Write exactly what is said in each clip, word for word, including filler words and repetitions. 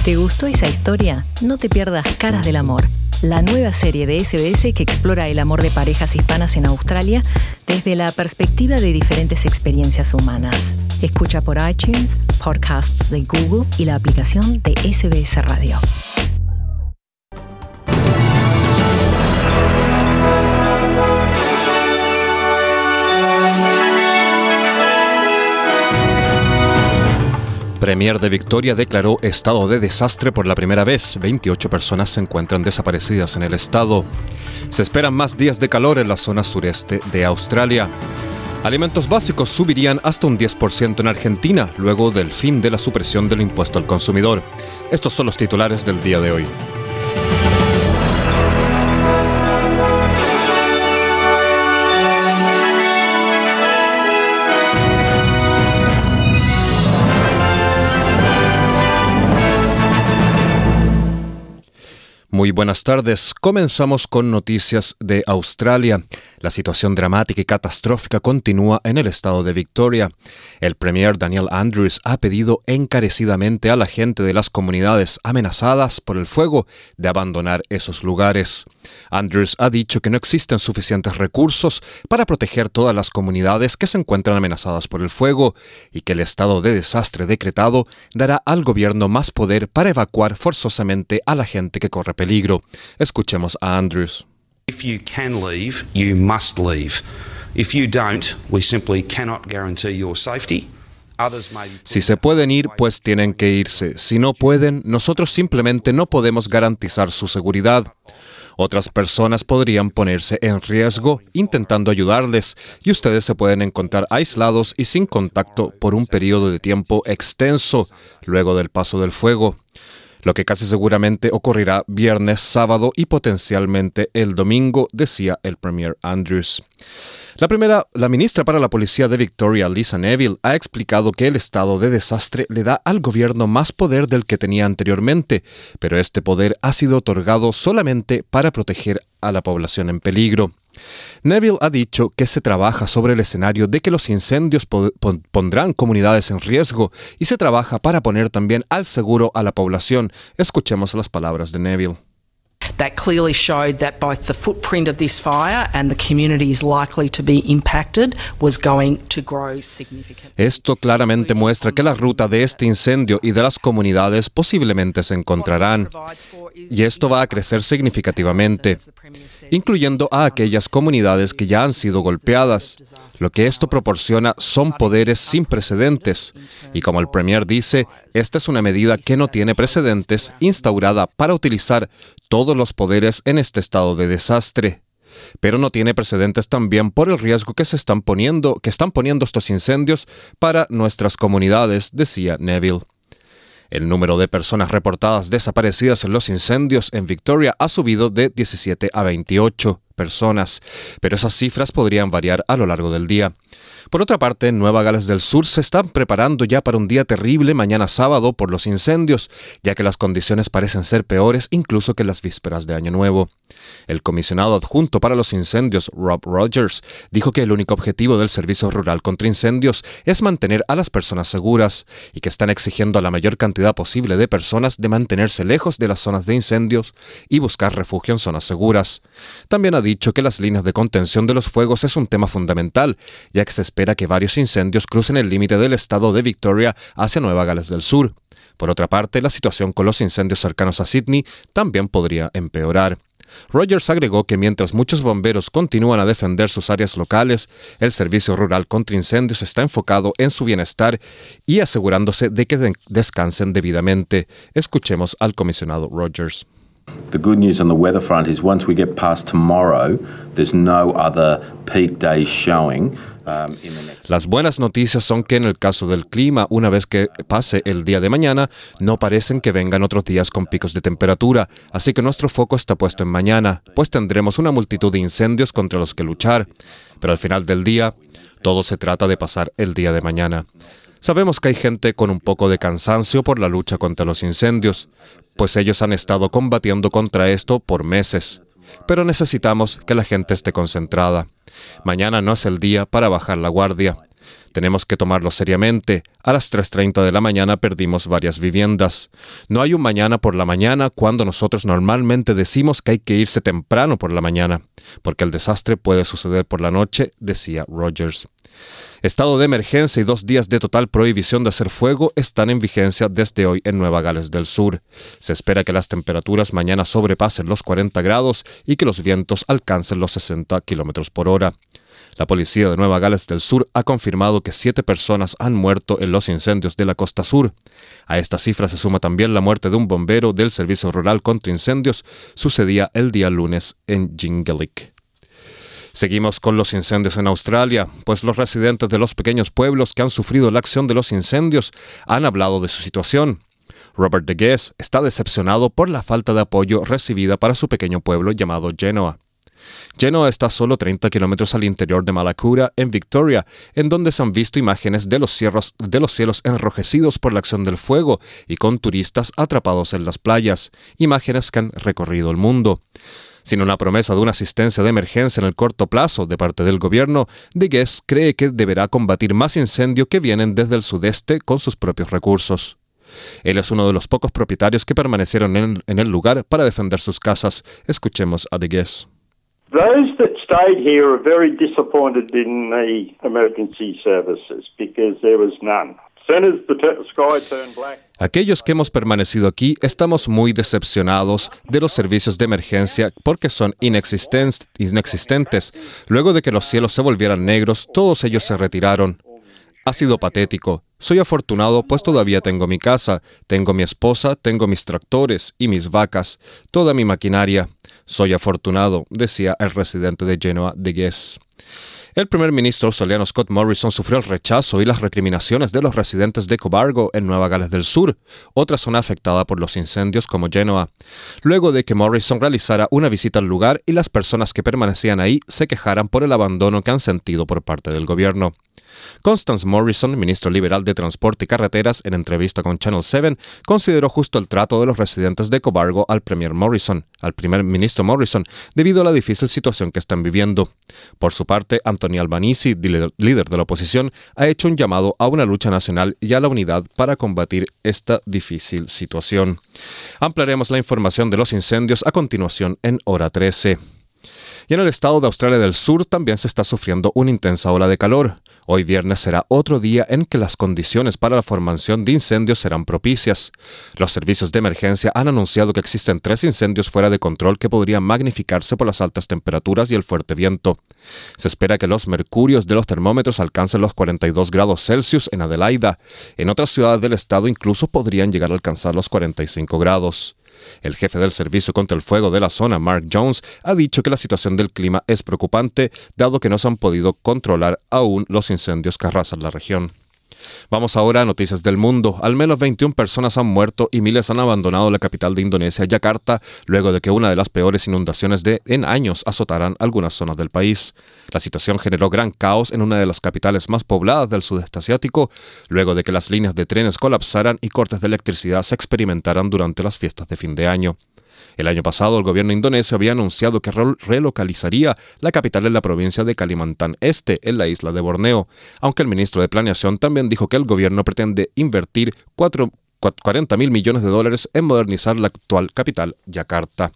¿Te gustó esa historia? No te pierdas Caras del Amor, la nueva serie de S B S que explora el amor de parejas hispanas en Australia desde la perspectiva de diferentes experiencias humanas. Escucha por iTunes, podcasts de Google y la aplicación de S B S Radio. Premier de Victoria declaró estado de desastre por la primera vez. veintiocho personas se encuentran desaparecidas en el estado. Se esperan más días de calor en la zona sureste de Australia. Alimentos básicos subirían hasta un diez por ciento en Argentina, luego del fin de la supresión del impuesto al consumidor. Estos son los titulares del día de hoy. Muy buenas tardes. Comenzamos con noticias de Australia. La situación dramática y catastrófica continúa en el estado de Victoria. El premier Daniel Andrews ha pedido encarecidamente a la gente de las comunidades amenazadas por el fuego de abandonar esos lugares. Andrews ha dicho que no existen suficientes recursos para proteger todas las comunidades que se encuentran amenazadas por el fuego y que el estado de desastre decretado dará al gobierno más poder para evacuar forzosamente a la gente que corre peligro. Escuchemos a Andrews. If you can leave, you must leave. If you don't, we simply cannot guarantee your safety. Si se pueden ir, pues tienen que irse. Si no pueden, nosotros simplemente no podemos garantizar su seguridad. Otras personas podrían ponerse en riesgo intentando ayudarles y ustedes se pueden encontrar aislados y sin contacto por un periodo de tiempo extenso luego del paso del fuego, lo que casi seguramente ocurrirá viernes, sábado y potencialmente el domingo, decía el premier Andrews. La primera, la ministra para la Policía de Victoria, Lisa Neville, ha explicado que el estado de desastre le da al gobierno más poder del que tenía anteriormente, pero este poder ha sido otorgado solamente para proteger a la población en peligro. Neville ha dicho que se trabaja sobre el escenario de que los incendios po- pon- pondrán comunidades en riesgo y se trabaja para poner también al seguro a la población. Escuchemos las palabras de Neville. That clearly showed that both the footprint of this fire and the communities likely to be impacted was going to grow significantly. Esto claramente muestra que la ruta de este incendio y de las comunidades posiblemente se encontrarán, y esto va a crecer significativamente, incluyendo a aquellas comunidades que ya han sido golpeadas. Lo que esto proporciona son poderes sin precedentes, y como el premier dice, esta es una medida que no tiene precedentes, instaurada para utilizar todos los poderes en este estado de desastre. Pero no tiene precedentes también por el riesgo que se están poniendo, que están poniendo estos incendios para nuestras comunidades, decía Neville. El número de personas reportadas desaparecidas en los incendios en Victoria ha subido de diecisiete a veintiocho personas, pero esas cifras podrían variar a lo largo del día. Por otra parte, en Nueva Gales del Sur se están preparando ya para un día terrible mañana sábado por los incendios, ya que las condiciones parecen ser peores incluso que las vísperas de Año Nuevo. El comisionado adjunto para los incendios, Rob Rogers, dijo que el único objetivo del Servicio Rural contra Incendios es mantener a las personas seguras y que están exigiendo a la mayor cantidad posible de personas de mantenerse lejos de las zonas de incendios y buscar refugio en zonas seguras. También ha dicho que las líneas de contención de los fuegos es un tema fundamental, ya que se espera que varios incendios crucen el límite del estado de Victoria hacia Nueva Gales del Sur. Por otra parte, la situación con los incendios cercanos a Sydney también podría empeorar. Rogers agregó que mientras muchos bomberos continúan a defender sus áreas locales, el Servicio Rural contra Incendios está enfocado en su bienestar y asegurándose de que de- descansen debidamente. Escuchemos al comisionado Rogers. The good news on the weather front is once we get past tomorrow, there's no other peak days showing. Um, in the next... Las buenas noticias son que en el caso del clima, una vez que pase el día de mañana, no parecen que vengan otros días con picos de temperatura, así que nuestro foco está puesto en mañana, pues tendremos una multitud de incendios contra los que luchar. Pero al final del día, todo se trata de pasar el día de mañana. Sabemos que hay gente con un poco de cansancio por la lucha contra los incendios, pues ellos han estado combatiendo contra esto por meses. Pero necesitamos que la gente esté concentrada. Mañana no es el día para bajar la guardia. Tenemos que tomarlo seriamente. A las tres treinta de la mañana perdimos varias viviendas. No hay un mañana por la mañana cuando nosotros normalmente decimos que hay que irse temprano por la mañana, porque el desastre puede suceder por la noche, decía Rogers. Estado de emergencia y dos días de total prohibición de hacer fuego están en vigencia desde hoy en Nueva Gales del Sur. Se espera que las temperaturas mañana sobrepasen los cuarenta grados y que los vientos alcancen los sesenta kilómetros por hora. La policía de Nueva Gales del Sur ha confirmado que siete personas han muerto en los incendios de la costa sur. A esta cifra se suma también la muerte de un bombero del Servicio Rural contra Incendios. Sucedía el día lunes en Jingellic. Seguimos con los incendios en Australia, pues los residentes de los pequeños pueblos que han sufrido la acción de los incendios han hablado de su situación. Robert De Guess está decepcionado por la falta de apoyo recibida para su pequeño pueblo llamado Genoa. Genoa está a solo treinta kilómetros al interior de Malacura, en Victoria, en donde se han visto imágenes de los, cielos, de los cielos enrojecidos por la acción del fuego y con turistas atrapados en las playas, imágenes que han recorrido el mundo. Sin una promesa de una asistencia de emergencia en el corto plazo de parte del gobierno, De Guess cree que deberá combatir más incendios que vienen desde el sudeste con sus propios recursos. Él es uno de los pocos propietarios que permanecieron en, en el lugar para defender sus casas. Escuchemos a De Guess. Those that stayed here are very disappointed in the emergency services because there was none. As soon as the t- sky turned black. Aquellos que hemos permanecido aquí estamos muy decepcionados de los servicios de emergencia porque son inexistentes. inexistentes. Luego de que los cielos se volvieran negros, todos ellos se retiraron. Ha sido patético. Soy afortunado pues todavía tengo mi casa, tengo mi esposa, tengo mis tractores y mis vacas, toda mi maquinaria. Soy afortunado, decía el residente de Genoa, De Guess. El primer ministro australiano Scott Morrison sufrió el rechazo y las recriminaciones de los residentes de Cobargo en Nueva Gales del Sur, otra zona afectada por los incendios como Genoa, luego de que Morrison realizara una visita al lugar y las personas que permanecían ahí se quejaran por el abandono que han sentido por parte del gobierno. Constance Morrison, ministro liberal de Transporte y Carreteras, en entrevista con Channel siete, consideró justo el trato de los residentes de Cobargo al Premier Morrison, al primer ministro Morrison, debido a la difícil situación que están viviendo. Por su parte, Anthony Albanese, líder de la oposición, ha hecho un llamado a una lucha nacional y a la unidad para combatir esta difícil situación. Ampliaremos la información de los incendios a continuación en Hora trece. Y en el estado de Australia del Sur también se está sufriendo una intensa ola de calor. Hoy viernes será otro día en que las condiciones para la formación de incendios serán propicias. Los servicios de emergencia han anunciado que existen tres incendios fuera de control que podrían magnificarse por las altas temperaturas y el fuerte viento. Se espera que los mercurios de los termómetros alcancen los cuarenta y dos grados Celsius en Adelaida. En otras ciudades del estado incluso podrían llegar a alcanzar los cuarenta y cinco grados. El jefe del Servicio contra el Fuego de la zona, Mark Jones, ha dicho que la situación del clima es preocupante, dado que no se han podido controlar aún los incendios que arrasan la región. Vamos ahora a noticias del mundo. Al menos veintiuna personas han muerto y miles han abandonado la capital de Indonesia, Yakarta, luego de que una de las peores inundaciones de en años azotaran algunas zonas del país. La situación generó gran caos en una de las capitales más pobladas del sudeste asiático, luego de que las líneas de trenes colapsaran y cortes de electricidad se experimentaran durante las fiestas de fin de año. El año pasado, el gobierno indonesio había anunciado que relocalizaría la capital en la provincia de Kalimantan Este, en la isla de Borneo, aunque el ministro de Planeación también dijo que el gobierno pretende invertir cuarenta mil millones de dólares en modernizar la actual capital, Yakarta.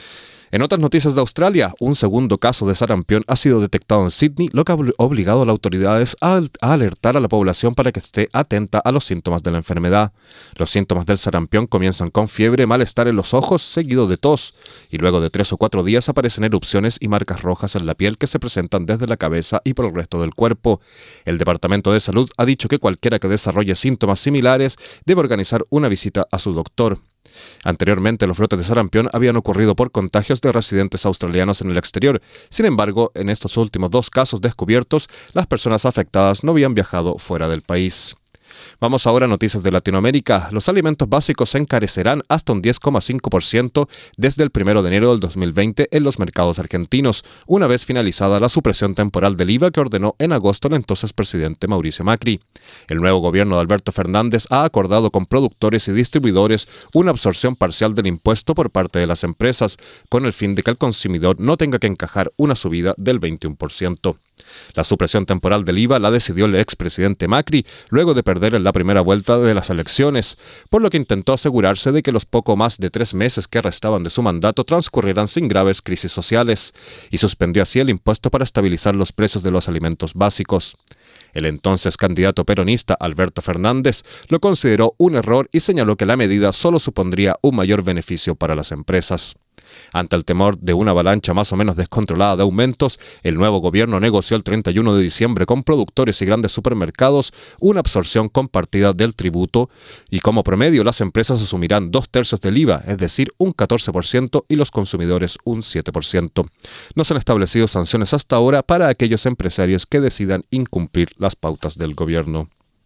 En otras noticias de Australia, un segundo caso de sarampión ha sido detectado en Sydney, lo que ha obligado a las autoridades a alertar a la población para que esté atenta a los síntomas de la enfermedad. Los síntomas del sarampión comienzan con fiebre, malestar en los ojos, seguido de tos, y luego de tres o cuatro días aparecen erupciones y marcas rojas en la piel que se presentan desde la cabeza y por el resto del cuerpo. El Departamento de Salud ha dicho que cualquiera que desarrolle síntomas similares debe organizar una visita a su doctor. Anteriormente, los brotes de sarampión habían ocurrido por contagios de residentes australianos en el exterior. Sin embargo, en estos últimos dos casos descubiertos, las personas afectadas no habían viajado fuera del país. Vamos ahora a noticias de Latinoamérica. Los alimentos básicos se encarecerán hasta un diez coma cinco por ciento desde el primero de enero del dos mil veinte en los mercados argentinos, una vez finalizada la supresión temporal del I V A que ordenó en agosto el entonces presidente Mauricio Macri. El nuevo gobierno de Alberto Fernández ha acordado con productores y distribuidores una absorción parcial del impuesto por parte de las empresas, con el fin de que el consumidor no tenga que encajar una subida del veintiuno por ciento. La supresión temporal del I V A la decidió el expresidente Macri luego de perder en la primera vuelta de las elecciones, por lo que intentó asegurarse de que los poco más de tres meses que restaban de su mandato transcurrieran sin graves crisis sociales, y suspendió así el impuesto para estabilizar los precios de los alimentos básicos. El entonces candidato peronista Alberto Fernández lo consideró un error y señaló que la medida solo supondría un mayor beneficio para las empresas. Ante el temor de una avalancha más o menos descontrolada de aumentos, el nuevo gobierno negoció el treinta y uno de diciembre con productores y grandes supermercados una absorción compartida del tributo, y como promedio las empresas asumirán dos tercios del I V A, es decir, un catorce por ciento, y los consumidores un siete por ciento. No se han establecido sanciones hasta ahora para aquellos empresarios que decidan incumplir las pautas del gobierno.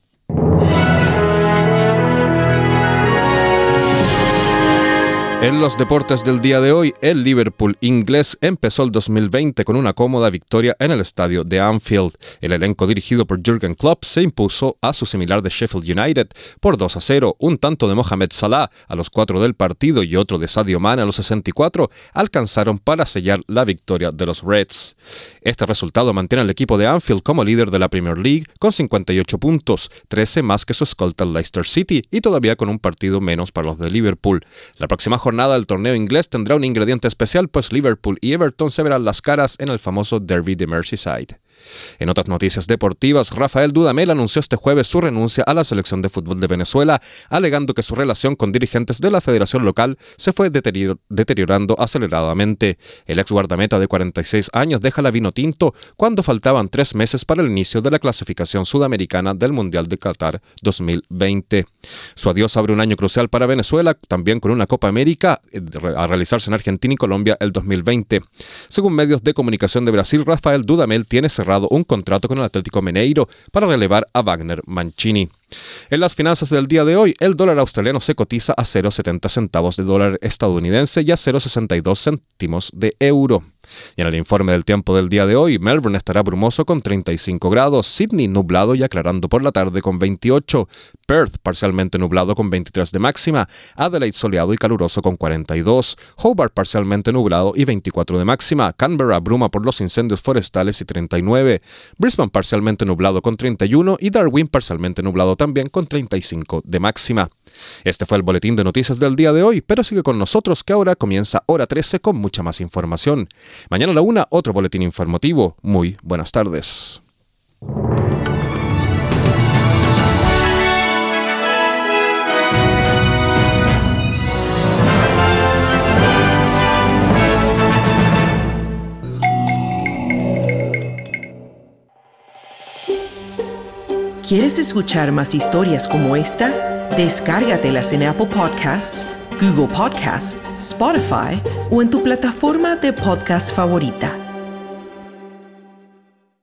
En los deportes del día de hoy, el Liverpool inglés empezó el dos mil veinte con una cómoda victoria en el estadio de Anfield. El elenco dirigido por Jürgen Klopp se impuso a su similar de Sheffield United por dos a cero. Un tanto de Mohamed Salah a los cuatro del partido y otro de Sadio Mane a los sesenta y cuatro alcanzaron para sellar la victoria de los Reds. Este resultado mantiene al equipo de Anfield como líder de la Premier League con cincuenta y ocho puntos, trece más que su escolta el Leicester City y todavía con un partido menos para los de Liverpool. La próxima jornada jornada del torneo inglés tendrá un ingrediente especial, pues Liverpool y Everton se verán las caras en el famoso Derby de Merseyside. En otras noticias deportivas, Rafael Dudamel anunció este jueves su renuncia a la selección de fútbol de Venezuela, alegando que su relación con dirigentes de la federación local se fue deterior- deteriorando aceleradamente. El ex guardameta de cuarenta y seis años deja la Vinotinto cuando faltaban tres meses para el inicio de la clasificación sudamericana del Mundial de Qatar dos mil veinte. Su adiós abre un año crucial para Venezuela, también con una Copa América a realizarse en Argentina y Colombia el dos mil veinte. Según medios de comunicación de Brasil, Rafael Dudamel tiene cerrado un contrato con el Atlético Mineiro para relevar a Wagner Mancini. En las finanzas del día de hoy, el dólar australiano se cotiza a cero coma setenta centavos de dólar estadounidense y a cero coma sesenta y dos céntimos de euro. Y en el informe del tiempo del día de hoy, Melbourne estará brumoso con treinta y cinco grados, Sydney nublado y aclarando por la tarde con veintiocho, Perth parcialmente nublado con veintitrés de máxima, Adelaide soleado y caluroso con cuarenta y dos, Hobart parcialmente nublado y veinticuatro de máxima, Canberra bruma por los incendios forestales y treinta y nueve, Brisbane parcialmente nublado con treinta y uno y Darwin parcialmente nublado también con treinta y cinco de máxima. Este fue el boletín de noticias del día de hoy, pero sigue con nosotros que ahora comienza Hora trece con mucha más información. Mañana a la una, otro boletín informativo. Muy buenas tardes. ¿Quieres escuchar más historias como esta? Descárgatelas en Apple Podcasts, Google Podcasts, Spotify o en tu plataforma de podcast favorita.